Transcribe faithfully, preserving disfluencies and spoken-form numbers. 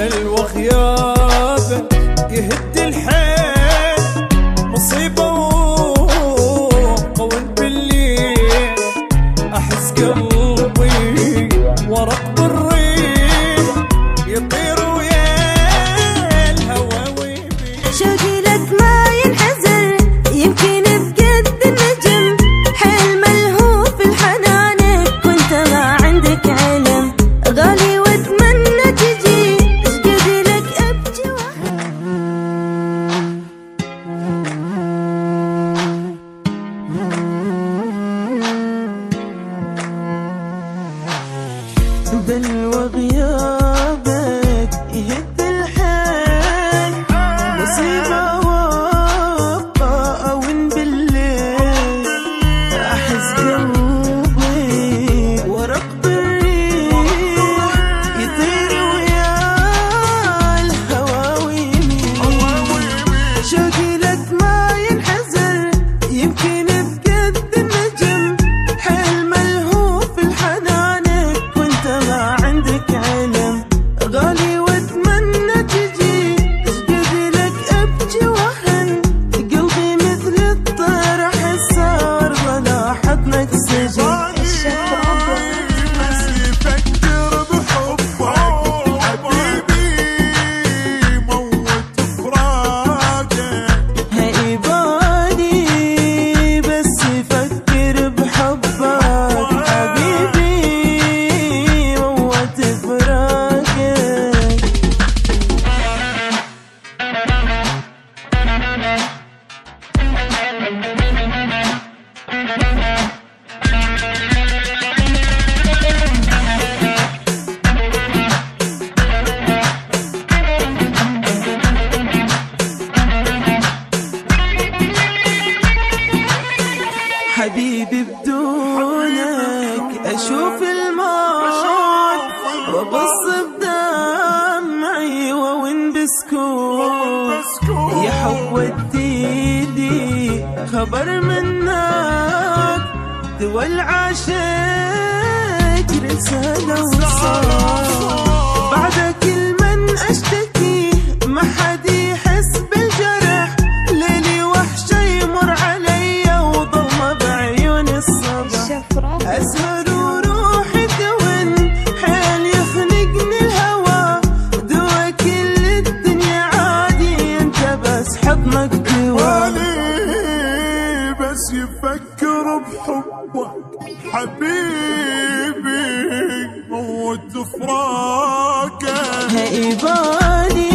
بلوى غيابك يهد الحيل، مصيبة وقول بالليل، أحس قلبي ورق بالريح يطير ويا الهوى ويبيع. شوقي لك ما ينحزر يمكن بقد النجم، حيل ملهوف الحنانك وانت ما عندك علم، غالي واتمنى تجي اشقد لك ابكي بلوى غيابك يهد الحيل، مصيبة وابقى أون بالليل، أحس قلبي ورق بالريح يطير ويا الهوى ويميل. شوقي لك ما ينحزر يمكن بقد النجم، حيل ملهوف الحنانك وانت ما عندك علم، غالي واتمنى تجي اشقد لك ابكي وهن، قلبي مثل الطير احس صار ضلا حضنك سجن. بس يفكر بحبك حبيبي موت فراقك، هيباني بس يفكر بحبك حبيبي موت فراقك. حبيبي بدونك أشوف الموت وأبص بدمعي وأون بسكوت، يا حب وديلي خبر منك دول العاشق رسالة وصال، بعد كل من أشتكي ما حد يحس بالجرح، ليلي وحشة يمر علي وظلمة بعيون الصبح، أسهر وروحي تون حيل يخنقني الهوى، دوا كل الدنيا عادي انت بس حضنك دوا. بس يفكر بحبك حبيبي موت فراقك، هيباني